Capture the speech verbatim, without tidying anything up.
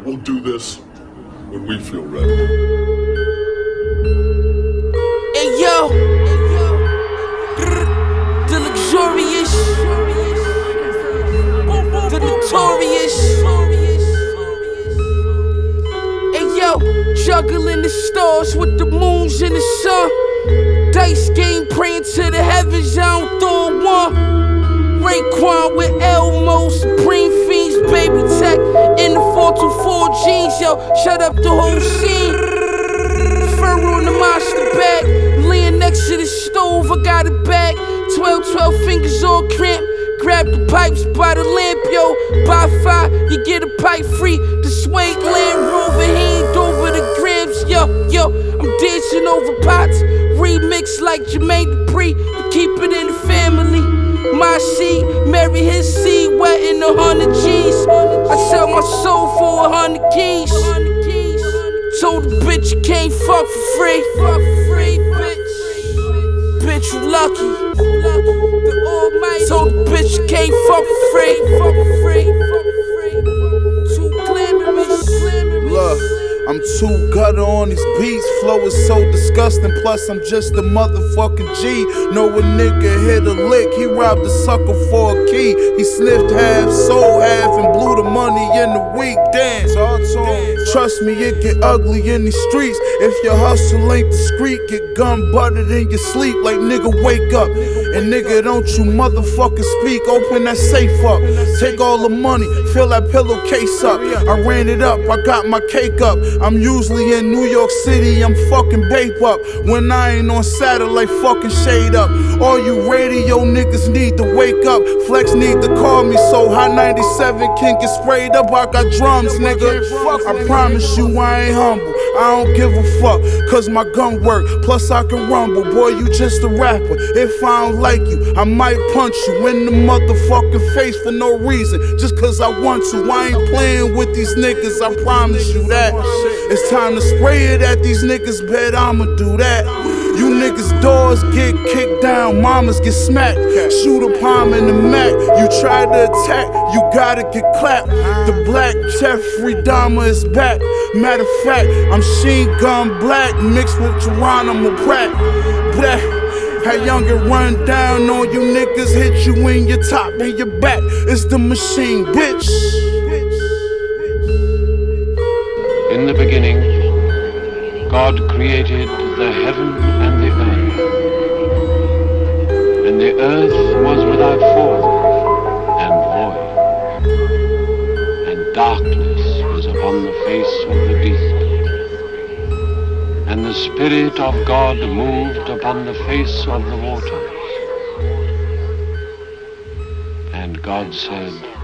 We'll do this when we feel ready. Hey yo, the luxurious, the notorious. Hey yo, juggling the stars with the moons and the sun. Dice game praying to the heavens, I don't throw one. Raekwon with Elmo, Supreme Fiends, Baby Tech in the four two four jeans, yo, shut up the whole scene. Fur on the monster bag, laying next to the stove, I got it back. twelve, twelve fingers all cramp, grab the pipes by the lamp, yo. Buy five, you get a pipe free. The Swag Land Rover hand over the grams, yo, yo. I'm dancing over pots, remix like Jermaine Dupri, to keep it in the family. My seed, marry his seed, wet in a hundred G's. I sell my soul for a hundred keys. Told the bitch you can't fuck for free. Fuck for free, bitch. Bitch, you lucky. Told the bitch you can't fuck for free. Fuck for free. Too glamorous. Look, I'm too gutter on these beats. Flow is so disgusting. Plus, I'm just a motherfucking G. Know a nigga hit a lick. He robbed a sucker for a key. He sniffed half, sold half, and blew the money in the week. Damn. Trust me, it get ugly in these streets. If your hustle ain't discreet, get gun butted in your sleep. Like nigga, wake up. And nigga, don't you motherfucking speak. Open that safe up. Take all the money, fill that pillowcase up. I ran it up, I got my cake up. I'm usually in New York City, I'm fucking bape up. When I ain't on satellite, fucking shade up. All you radio niggas need to wake up. Flex need to call me so Hot ninety-seven can get sprayed up. I got drums, nigga. I promise you I ain't humble. I don't give a fuck, cause my gun work. Plus I can rumble, boy, you just a rapper. If I don't like you, I might punch you in the motherfucking face for no reason. Just cause I want to. I ain't playing with these niggas, I promise you that. It's time to spray it at these niggas, bet I'ma do that. You niggas doors get kicked down, mamas get smacked. Shoot a palm in the Mac. You try to attack, you gotta get clapped. The black Jeffrey Dahmer is back. Matter of fact, I'm Sheen Gun Black mixed with Geronimo Pratt. Black. How young it run down on you niggas, hit you in your top and your back. It's the machine, bitch. In the beginning, God created the heaven and the earth. And the earth was without form and void, and darkness was upon the face of the deep. And the Spirit of God moved upon the face of the waters. And God said,